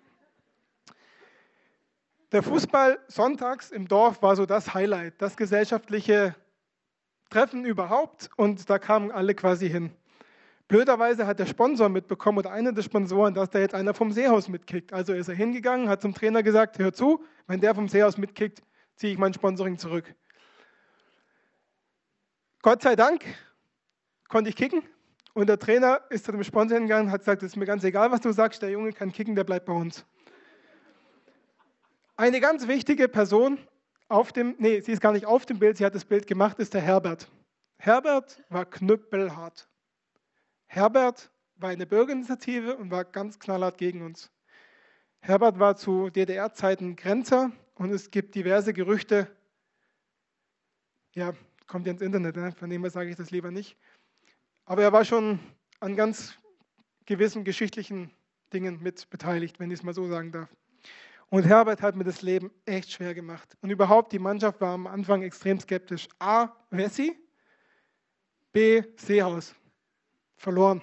Der Fußball sonntags im Dorf war so das Highlight, das gesellschaftliche Treffen überhaupt und da kamen alle quasi hin. Blöderweise hat der Sponsor mitbekommen oder einer der Sponsoren, dass da jetzt einer vom Seehaus mitkickt. Also ist er hingegangen, hat zum Trainer gesagt, hör zu, wenn der vom Seehaus mitkickt, ziehe ich mein Sponsoring zurück. Gott sei Dank konnte ich kicken und der Trainer ist zu dem Sponsor hingegangen und hat gesagt, es ist mir ganz egal, was du sagst, der Junge kann kicken, der bleibt bei uns. Eine ganz wichtige Person sie ist gar nicht auf dem Bild, sie hat das Bild gemacht, ist der Herbert. Herbert war knüppelhart. Herbert war eine Bürgerinitiative und war ganz knallhart gegen uns. Herbert war zu DDR-Zeiten Grenzer und es gibt diverse Gerüchte, ja, kommt ja ins Internet, ne? Von dem her sage ich das lieber nicht. Aber er war schon an ganz gewissen geschichtlichen Dingen mit beteiligt, wenn ich es mal so sagen darf. Und Herbert hat mir das Leben echt schwer gemacht. Und überhaupt, die Mannschaft war am Anfang extrem skeptisch. A, Wessi, B, Seehaus. Verloren.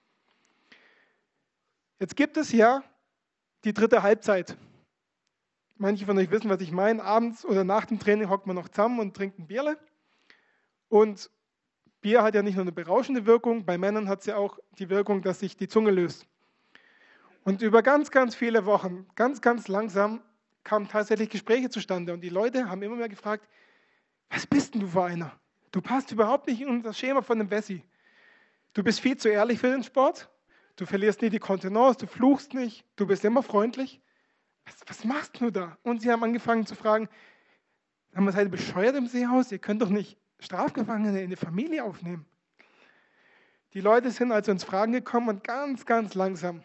Jetzt gibt es ja die dritte Halbzeit. Manche von euch wissen, was ich meine. Abends oder nach dem Training hockt man noch zusammen und trinkt ein Bierle. Und Bier hat ja nicht nur eine berauschende Wirkung, bei Männern hat es ja auch die Wirkung, dass sich die Zunge löst. Und über ganz, ganz viele Wochen, ganz, ganz langsam, kamen tatsächlich Gespräche zustande. Und die Leute haben immer mehr gefragt, was bist denn du für einer? Du passt überhaupt nicht in das Schema von dem Wessi. Du bist viel zu ehrlich für den Sport, du verlierst nie die Kontenance, du fluchst nicht, du bist immer freundlich. was machst du da? Und sie haben angefangen zu fragen, seid ihr bescheuert im Seehaus? Ihr könnt doch nicht Strafgefangene in die Familie aufnehmen. Die Leute sind also ins Fragen gekommen und ganz, ganz langsam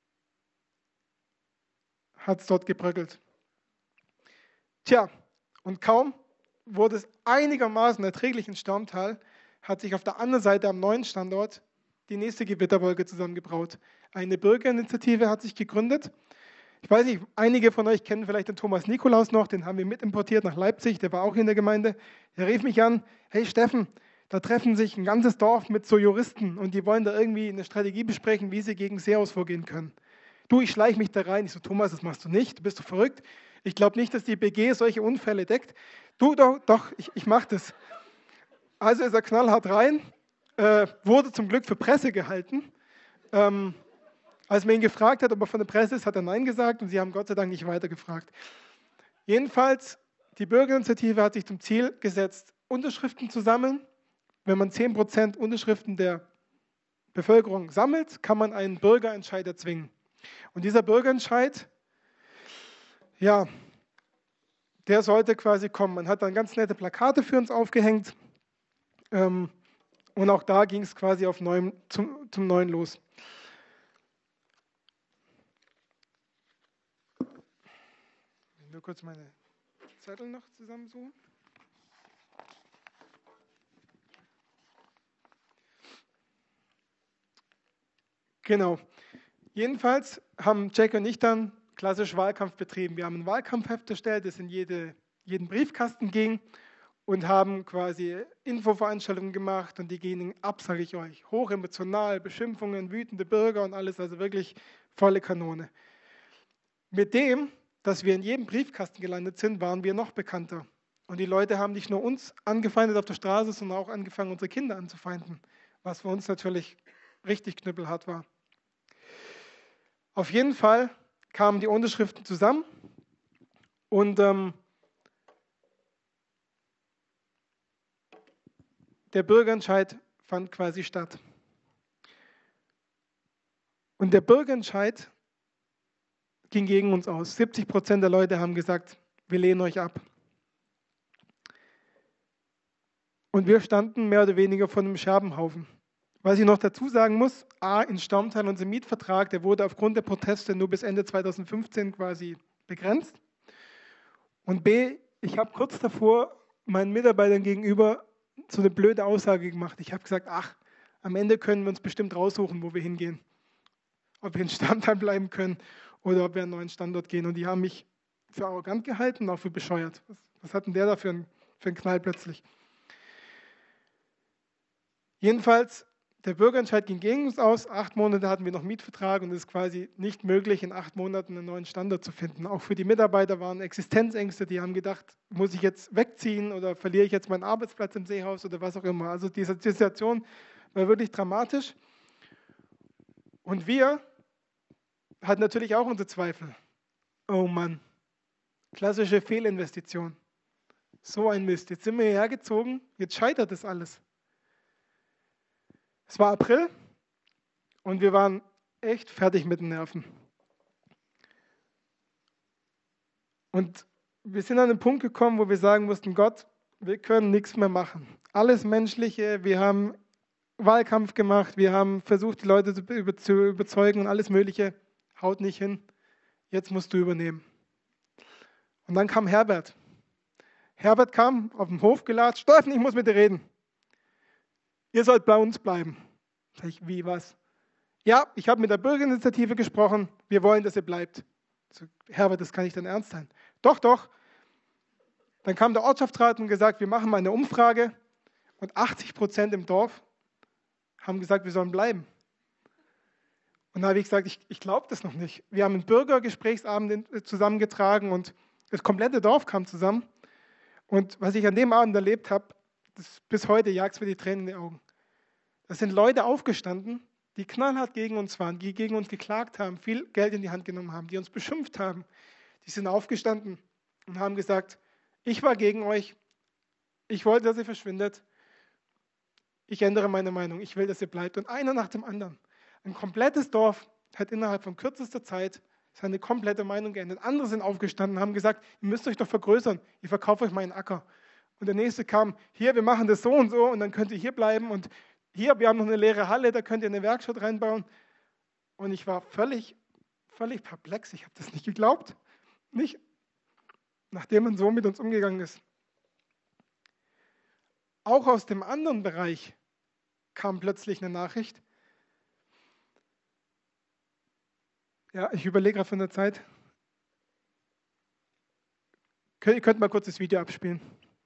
hat es dort gebröckelt. Tja, und kaum wurde es einigermaßen erträglich in Stormtal, hat sich auf der anderen Seite am neuen Standort die nächste Gewitterwolke zusammengebraut. Eine Bürgerinitiative hat sich gegründet. Ich weiß nicht, einige von euch kennen vielleicht den Thomas Nikolaus noch, den haben wir mitimportiert nach Leipzig, der war auch in der Gemeinde. Er rief mich an, hey Steffen, da treffen sich ein ganzes Dorf mit so Juristen und die wollen da irgendwie eine Strategie besprechen, wie sie gegen Seehaus vorgehen können. Du, ich schleiche mich da rein. Ich so, Thomas, das machst du nicht, du bist doch verrückt. Ich glaube nicht, dass die BG solche Unfälle deckt. Du, doch, ich mache das. Also ist er knallhart rein, wurde zum Glück für Presse gehalten. Als man ihn gefragt hat, ob er von der Presse ist, hat er Nein gesagt und sie haben Gott sei Dank nicht weitergefragt. Jedenfalls, die Bürgerinitiative hat sich zum Ziel gesetzt, Unterschriften zu sammeln. Wenn man 10% Unterschriften der Bevölkerung sammelt, kann man einen Bürgerentscheid erzwingen. Und dieser Bürgerentscheid, ja, der sollte quasi kommen. Man hat dann ganz nette Plakate für uns aufgehängt und auch da ging es quasi zum Neuen los. Ich will nur kurz meine Zettel noch zusammensuchen. Genau. Jedenfalls haben Jack und ich dann klassisch Wahlkampf betrieben. Wir haben ein Wahlkampfheft erstellt, das in jeden Briefkasten ging und haben quasi Infoveranstaltungen gemacht und die gingen ab, sage ich euch. Hochemotional, Beschimpfungen, wütende Bürger und alles, also wirklich volle Kanone. Mit dem, dass wir in jedem Briefkasten gelandet sind, waren wir noch bekannter. Und die Leute haben nicht nur uns angefeindet auf der Straße, sondern auch angefangen, unsere Kinder anzufeinden, was für uns natürlich richtig knüppelhart war. Auf jeden Fall kamen die Unterschriften zusammen und der Bürgerentscheid fand quasi statt. Und der Bürgerentscheid ging gegen uns aus. 70% der Leute haben gesagt, wir lehnen euch ab. Und wir standen mehr oder weniger vor einem Scherbenhaufen. Was ich noch dazu sagen muss, A, in Stormtal unser Mietvertrag, der wurde aufgrund der Proteste nur bis Ende 2015 quasi begrenzt. Und B, ich habe kurz davor meinen Mitarbeitern gegenüber so eine blöde Aussage gemacht. Ich habe gesagt, am Ende können wir uns bestimmt raussuchen, wo wir hingehen. Ob wir in Stormtal bleiben können oder ob wir an einen neuen Standort gehen. Und die haben mich für arrogant gehalten, auch für bescheuert. Was hat denn der da für einen Knall plötzlich? Jedenfalls, der Bürgerentscheid ging gegen uns aus. 8 Monate hatten wir noch Mietvertrag und es ist quasi nicht möglich, in 8 Monaten einen neuen Standort zu finden. Auch für die Mitarbeiter waren Existenzängste, die haben gedacht, muss ich jetzt wegziehen oder verliere ich jetzt meinen Arbeitsplatz im Seehaus oder was auch immer. Also diese Situation war wirklich dramatisch. Und wir hatten natürlich auch unsere Zweifel. Oh Mann, klassische Fehlinvestition. So ein Mist. Jetzt sind wir hierher gezogen, jetzt scheitert das alles. Es war April und wir waren echt fertig mit den Nerven. Und wir sind an den Punkt gekommen, wo wir sagen mussten, Gott, wir können nichts mehr machen. Alles Menschliche, wir haben Wahlkampf gemacht, wir haben versucht, die Leute zu überzeugen und alles Mögliche, haut nicht hin, jetzt musst du übernehmen. Und dann kam Herbert. Herbert kam auf den Hof gelatscht, Steffen, ich muss mit dir reden. Ihr sollt bei uns bleiben. Sag ich, wie, was? Ja, ich habe mit der Bürgerinitiative gesprochen, wir wollen, dass ihr bleibt. So, Herbert, das kann nicht dein Ernst sein. Doch, doch. Dann kam der Ortschaftsrat und gesagt, wir machen mal eine Umfrage und 80% im Dorf haben gesagt, wir sollen bleiben. Und da habe ich gesagt, ich glaube das noch nicht. Wir haben einen Bürgergesprächsabend zusammengetragen und das komplette Dorf kam zusammen. Und was ich an dem Abend erlebt habe, bis heute jagt es mir die Tränen in die Augen. Da sind Leute aufgestanden, die knallhart gegen uns waren, die gegen uns geklagt haben, viel Geld in die Hand genommen haben, die uns beschimpft haben. Die sind aufgestanden und haben gesagt, ich war gegen euch, ich wollte, dass ihr verschwindet, ich ändere meine Meinung, ich will, dass ihr bleibt. Und einer nach dem anderen. Ein komplettes Dorf hat innerhalb von kürzester Zeit seine komplette Meinung geändert. Andere sind aufgestanden und haben gesagt, ihr müsst euch doch vergrößern, ich verkaufe euch meinen Acker. Und der nächste kam, hier, wir machen das so und dann könnt ihr hier bleiben und hier, wir haben noch eine leere Halle, da könnt ihr eine Werkstatt reinbauen. Und ich war völlig perplex, ich habe das nicht geglaubt, nicht, nachdem man so mit uns umgegangen ist. Auch aus dem anderen Bereich kam plötzlich eine Nachricht. Ja, ich überlege gerade von der Zeit. Ihr könnt mal kurz das Video abspielen.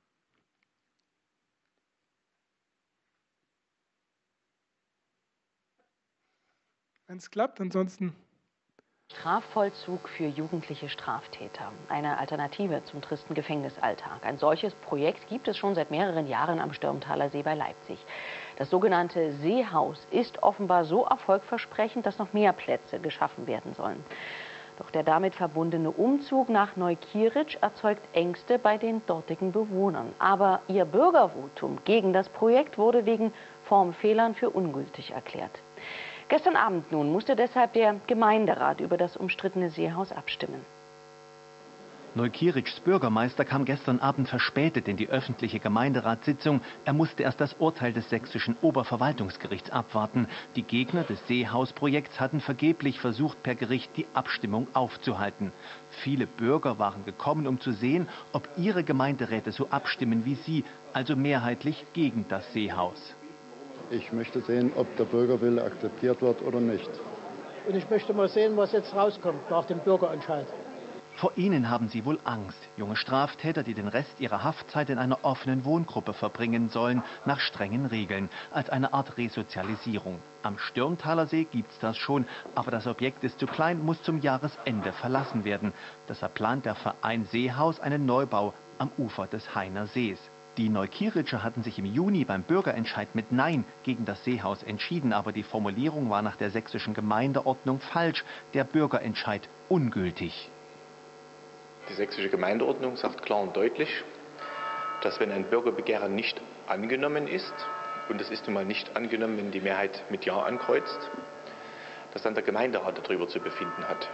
Wenn es klappt, ansonsten. Strafvollzug für jugendliche Straftäter. Eine Alternative zum tristen Gefängnisalltag. Ein solches Projekt gibt es schon seit mehreren Jahren am Stürmtaler See bei Leipzig. Das sogenannte Seehaus ist offenbar so erfolgversprechend, dass noch mehr Plätze geschaffen werden sollen. Doch der damit verbundene Umzug nach Neukieritsch erzeugt Ängste bei den dortigen Bewohnern. Aber ihr Bürgervotum gegen das Projekt wurde wegen Formfehlern für ungültig erklärt. Gestern Abend nun musste deshalb der Gemeinderat über das umstrittene Seehaus abstimmen. Neukieritschs Bürgermeister kam gestern Abend verspätet in die öffentliche Gemeinderatssitzung. Er musste erst das Urteil des sächsischen Oberverwaltungsgerichts abwarten. Die Gegner des Seehausprojekts hatten vergeblich versucht, per Gericht die Abstimmung aufzuhalten. Viele Bürger waren gekommen, um zu sehen, ob ihre Gemeinderäte so abstimmen wie sie, also mehrheitlich gegen das Seehaus. Ich möchte sehen, ob der Bürgerwille akzeptiert wird oder nicht. Und ich möchte mal sehen, was jetzt rauskommt nach dem Bürgerentscheid. Vor ihnen haben sie wohl Angst. Junge Straftäter, die den Rest ihrer Haftzeit in einer offenen Wohngruppe verbringen sollen, nach strengen Regeln, als eine Art Resozialisierung. Am Stürmtaler See gibt's das schon, aber das Objekt ist zu klein, muss zum Jahresende verlassen werden. Deshalb plant der Verein Seehaus einen Neubau am Ufer des Hainer Sees. Die Neukieritscher hatten sich im Juni beim Bürgerentscheid mit Nein gegen das Seehaus entschieden, aber die Formulierung war nach der sächsischen Gemeindeordnung falsch, der Bürgerentscheid ungültig. Die sächsische Gemeindeordnung sagt klar und deutlich, dass wenn ein Bürgerbegehren nicht angenommen ist, und es ist nun mal nicht angenommen, wenn die Mehrheit mit Ja ankreuzt, dass dann der Gemeinderat darüber zu befinden hat.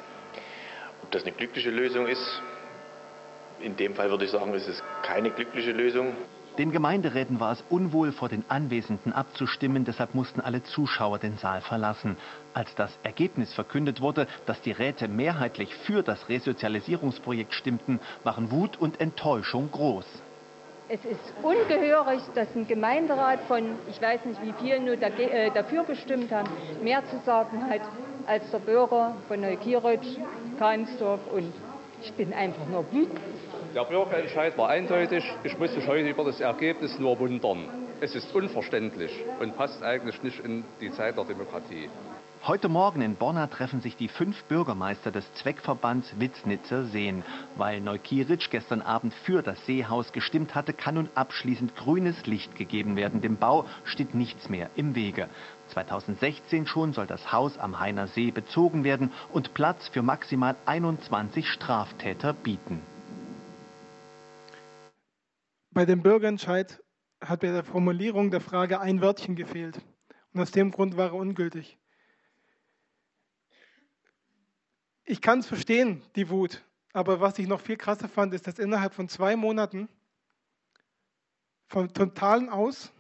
Ob das eine glückliche Lösung ist, in dem Fall würde ich sagen, es ist keine glückliche Lösung. Den Gemeinderäten war es unwohl, vor den Anwesenden abzustimmen, deshalb mussten alle Zuschauer den Saal verlassen. Als das Ergebnis verkündet wurde, dass die Räte mehrheitlich für das Resozialisierungsprojekt stimmten, waren Wut und Enttäuschung groß. Es ist ungehörig, dass ein Gemeinderat von, ich weiß nicht wie vielen, nur dafür gestimmt haben, mehr zu sagen hat, als der Bürger von Neukieritsch, Kahnsdorf, und ich bin einfach nur wütend. Der Bürgerentscheid war eindeutig. Ich muss mich heute über das Ergebnis nur wundern. Es ist unverständlich und passt eigentlich nicht in die Zeit der Demokratie. Heute Morgen in Borna treffen sich die 5 Bürgermeister des Zweckverbands Witznitzer Seen. Weil Neukieritsch gestern Abend für das Seehaus gestimmt hatte, kann nun abschließend grünes Licht gegeben werden. Dem Bau steht nichts mehr im Wege. 2016 schon soll das Haus am Hainer See bezogen werden und Platz für maximal 21 Straftäter bieten. Bei dem Bürgerentscheid hat bei der Formulierung der Frage ein Wörtchen gefehlt. Und aus dem Grund war er ungültig. Ich kann es verstehen, die Wut. Aber was ich noch viel krasser fand, ist, dass innerhalb von 2 Monaten vom Totalen aus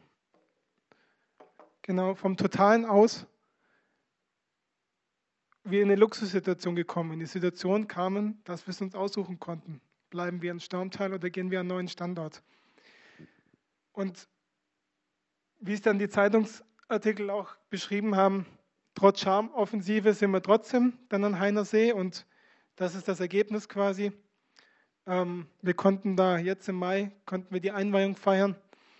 wir in eine Luxussituation gekommen. In die Situation kamen, dass wir es uns aussuchen konnten. Bleiben wir in Stürmtal oder gehen wir an einen neuen Standort? Und wie es dann die Zeitungsartikel auch beschrieben haben, trotz Charmoffensive sind wir trotzdem dann an Hainer See und das ist das Ergebnis quasi. Wir konnten da jetzt im Mai, konnten wir die Einweihung feiern.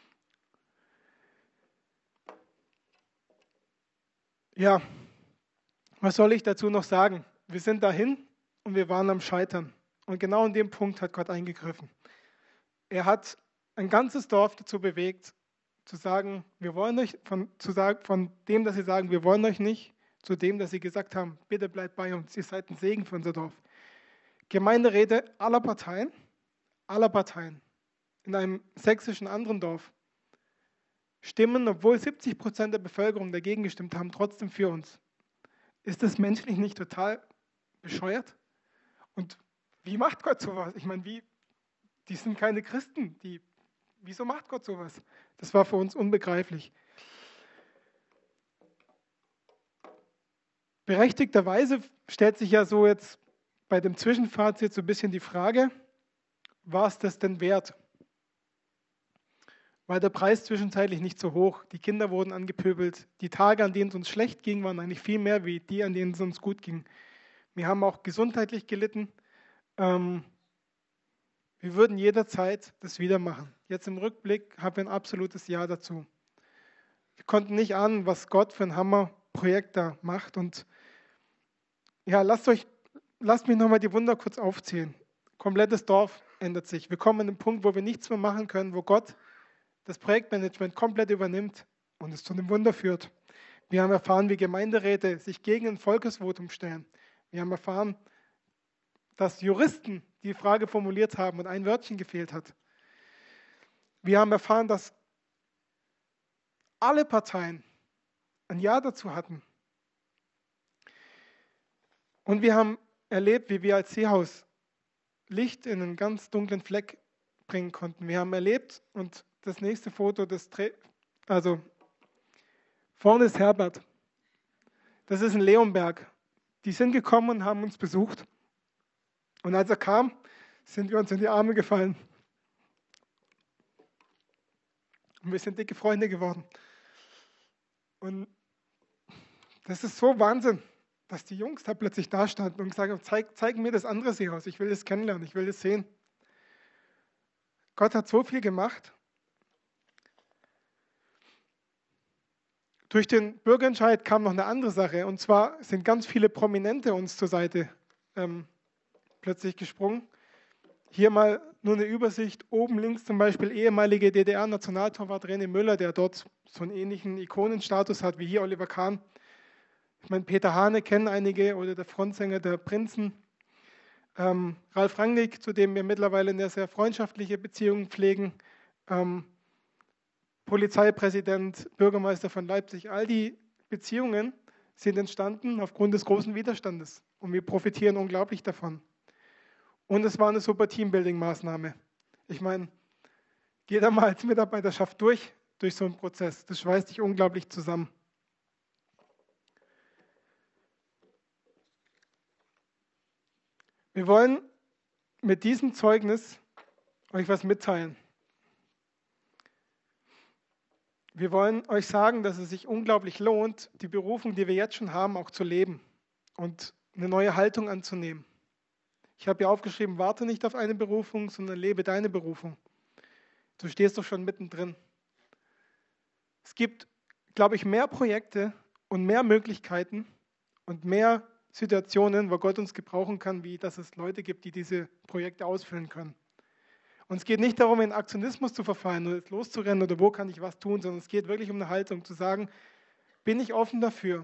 Ja, was soll ich dazu noch sagen? Wir sind dahin und wir waren am Scheitern. Und genau in dem Punkt hat Gott eingegriffen. Er hat ein ganzes Dorf dazu bewegt, zu sagen, wir wollen euch, von dem, dass sie sagen, wir wollen euch nicht, zu dem, dass sie gesagt haben, bitte bleibt bei uns, ihr seid ein Segen für unser Dorf. Gemeinderäte aller Parteien, in einem sächsischen anderen Dorf, stimmen, obwohl 70% der Bevölkerung dagegen gestimmt haben, trotzdem für uns. Ist das menschlich nicht total bescheuert? Und wie macht Gott sowas? Ich meine, die sind keine Christen. Wieso macht Gott sowas? Das war für uns unbegreiflich. Berechtigterweise stellt sich ja so jetzt bei dem Zwischenfazit so ein bisschen die Frage, war es das denn wert? War der Preis zwischenzeitlich nicht so hoch? Die Kinder wurden angepöbelt. Die Tage, an denen es uns schlecht ging, waren eigentlich viel mehr wie die, an denen es uns gut ging. Wir haben auch gesundheitlich gelitten. Wir würden jederzeit das wieder machen. Jetzt im Rückblick haben wir ein absolutes Ja dazu. Wir konnten nicht ahnen, was Gott für ein Hammerprojekt da macht. Und ja, lasst mich nochmal die Wunder kurz aufzählen. Komplettes Dorf ändert sich. Wir kommen an den Punkt, wo wir nichts mehr machen können, wo Gott das Projektmanagement komplett übernimmt und es zu einem Wunder führt. Wir haben erfahren, wie Gemeinderäte sich gegen ein Volksvotum stellen. Wir haben erfahren, dass Juristen die Frage formuliert haben und ein Wörtchen gefehlt hat. Wir haben erfahren, dass alle Parteien ein Ja dazu hatten. Und wir haben erlebt, wie wir als Seehaus Licht in einen ganz dunklen Fleck bringen konnten. Wir haben erlebt, und das nächste Foto, vorne ist Herbert. Das ist in Leonberg. Die sind gekommen und haben uns besucht. Und als er kam, sind wir uns in die Arme gefallen. Und wir sind dicke Freunde geworden. Und das ist so Wahnsinn, dass die Jungs da plötzlich da standen und gesagt haben, zeig mir das andere Seehaus, ich will das kennenlernen, ich will das sehen. Gott hat so viel gemacht. Durch den Bürgerentscheid kam noch eine andere Sache, und zwar sind ganz viele Prominente uns zur Seite plötzlich gesprungen. Hier mal nur eine Übersicht. Oben links zum Beispiel ehemalige DDR-Nationaltorwart René Müller, der dort so einen ähnlichen Ikonenstatus hat wie hier Oliver Kahn. Ich meine, Peter Hane kennen einige, oder der Frontsänger der Prinzen. Ralf Rangnick, zu dem wir mittlerweile eine sehr freundschaftliche Beziehung pflegen. Polizeipräsident, Bürgermeister von Leipzig. All die Beziehungen sind entstanden aufgrund des großen Widerstandes. Und wir profitieren unglaublich davon. Und es war eine super Teambuilding-Maßnahme. Ich meine, geh da mal als Mitarbeiterschaft durch so einen Prozess. Das schweißt dich unglaublich zusammen. Wir wollen mit diesem Zeugnis euch was mitteilen. Wir wollen euch sagen, dass es sich unglaublich lohnt, die Berufung, die wir jetzt schon haben, auch zu leben und eine neue Haltung anzunehmen. Ich habe hier aufgeschrieben, warte nicht auf eine Berufung, sondern lebe deine Berufung. Du stehst doch schon mittendrin. Es gibt, glaube ich, mehr Projekte und mehr Möglichkeiten und mehr Situationen, wo Gott uns gebrauchen kann, wie dass es Leute gibt, die diese Projekte ausfüllen können. Und es geht nicht darum, in Aktionismus zu verfallen oder jetzt loszurennen oder wo kann ich was tun, sondern es geht wirklich um eine Haltung, zu sagen, bin ich offen dafür,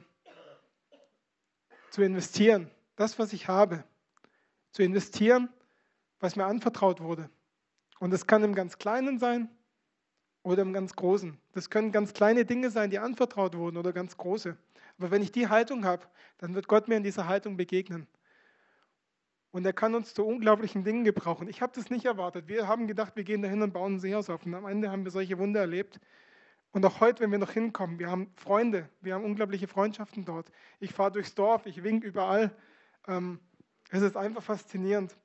zu investieren, das, was ich habe, zu investieren, was mir anvertraut wurde. Und das kann im ganz Kleinen sein oder im ganz Großen. Das können ganz kleine Dinge sein, die anvertraut wurden, oder ganz große. Aber wenn ich die Haltung habe, dann wird Gott mir in dieser Haltung begegnen. Und er kann uns zu unglaublichen Dingen gebrauchen. Ich habe das nicht erwartet. Wir haben gedacht, wir gehen dahin und bauen ein Seehaus auf. Und am Ende haben wir solche Wunder erlebt. Und auch heute, wenn wir noch hinkommen, wir haben Freunde, wir haben unglaubliche Freundschaften dort. Ich fahre durchs Dorf, ich winke überall. Es ist einfach faszinierend.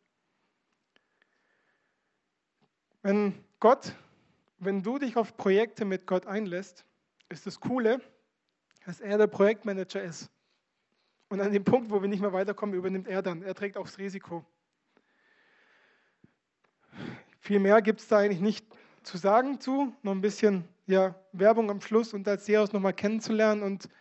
Wenn du dich auf Projekte mit Gott einlässt, ist das Coole, dass er der Projektmanager ist. Und an dem Punkt, wo wir nicht mehr weiterkommen, übernimmt er dann. Er trägt auch das Risiko. Viel mehr gibt es da eigentlich nicht zu sagen zu. Noch ein bisschen Werbung am Schluss und als Seehaus nochmal kennenzulernen. Und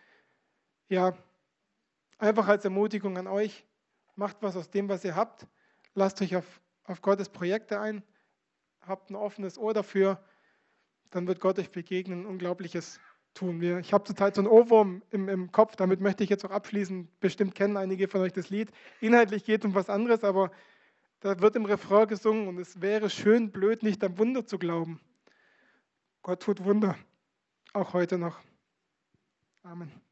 einfach als Ermutigung an euch, macht was aus dem, was ihr habt. Lasst euch auf Gottes Projekte ein. Habt ein offenes Ohr dafür. Dann wird Gott euch begegnen. Unglaubliches tun. Ich habe zurzeit so einen Ohrwurm im Kopf, damit möchte ich jetzt auch abschließen. Bestimmt kennen einige von euch das Lied. Inhaltlich geht es um was anderes, aber da wird im Refrain gesungen und es wäre schön blöd, nicht am Wunder zu glauben. Gott tut Wunder, auch heute noch. Amen.